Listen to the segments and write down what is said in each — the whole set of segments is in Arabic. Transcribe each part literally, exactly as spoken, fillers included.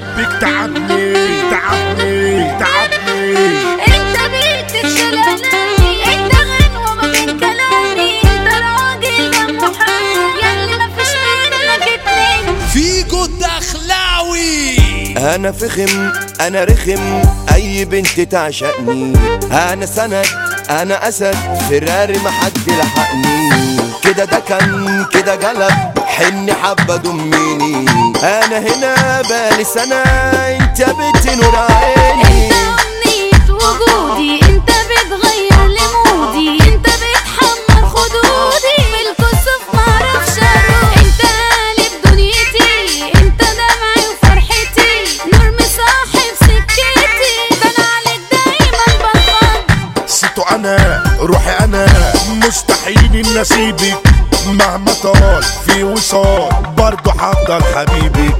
حبك تعبني تعبني تعبني. انت بيتك شلالاني، انت غنوة ما بين كلامي، انت راجل دمه حامي ياللي مفيش منك اتنين. فيجو الدخلاوي. انا فخم انا رخم اي بنت تعشقني، انا سند انا اسد فراري محد لحقني، كده ده كان كده جلب حني حبة دميني، انا هنا بالي سنة انت بنت نور عيني. انت امنية وجودي، انت بتغير لي مودي، انت بتحمر خدودي بالكسوف معرفش اروح، انت قالب دنيتي، انت دمعي وفرحتي، نور مصاحب سكتي، ده انا عليك دايما بفضل. سيتو انا روحي انا مستحيل ان اسيبك، مهما طال في وصال برضه هفضل حبيبك،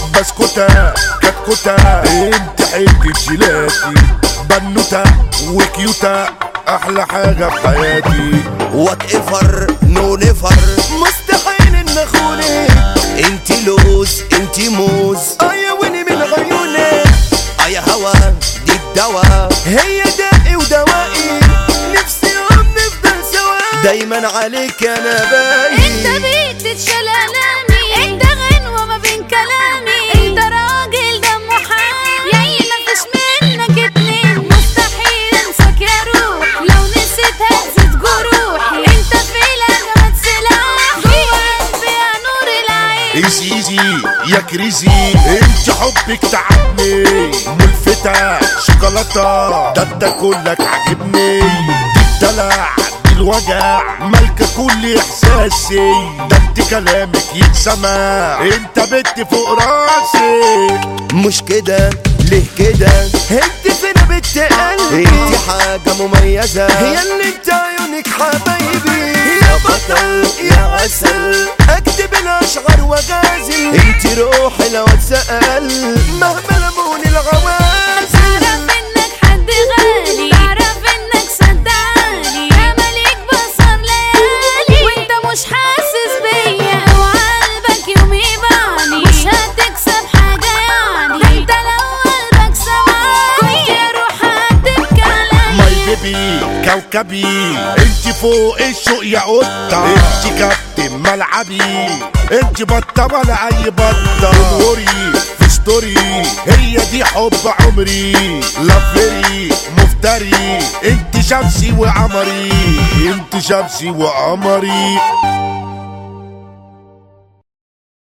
بسكوتة كتكوتة انت حتة جيلاتي، بنوتة وكيوتة احلى حاجة في حياتي. وات ايفر نو نيفر مستحيل ان اخونك، انت لوز انت موز ايا ويني من عيونك، ايا هوا دي الدوا هي دائي ودوائي، نفسي يوم نفضل سوا دايما عليك انا باقي. انت بيتك شلالاني، انت غنوة ما بين كلامي، انت راجل دمه حامي ياي مفيش منك اتنين، مستحيل انساك يا روح لو نسيت هزت جروحي، انت في لجمة سلاح جوا قلبي يا نور العين. ايزي ايزي يا كريزي انت حبك تعبني، ملفتة شوكولاتة ده انت كلك عاجبني، دي الدلع دي الوجع مالكة كل احساسي، ده انت كلامك يتسمع انت بنت فوق راسي. مش كده ليه كده انت فينا بنت قلبي، انت حاجة مميزة هي اللي انت عيونك حبايبي، يا بطل يا عسل اكتب الاشعار وغازل، انت روحي لو اتسأل مهما لموني الغوازل. بعرف انك حد غالي، بعرف انك صدقاني، يا مليك بصر ليالي وانت مش حاسس بيا، وقلبك يوم يبعني مش هتكسب حاجة يعني، ده انت لو قلبك سواك كنت اروح اكتب كلامي. ماي بيبي كوكبي انت فوق الشوق يا قطة، انت كابتن ملعبي، انت بطة ولا اي بطة، جمهوري في ستوري هي دي حب عمري، لفري مفتري انت شمسي وقمري، انت شمسي وقمري.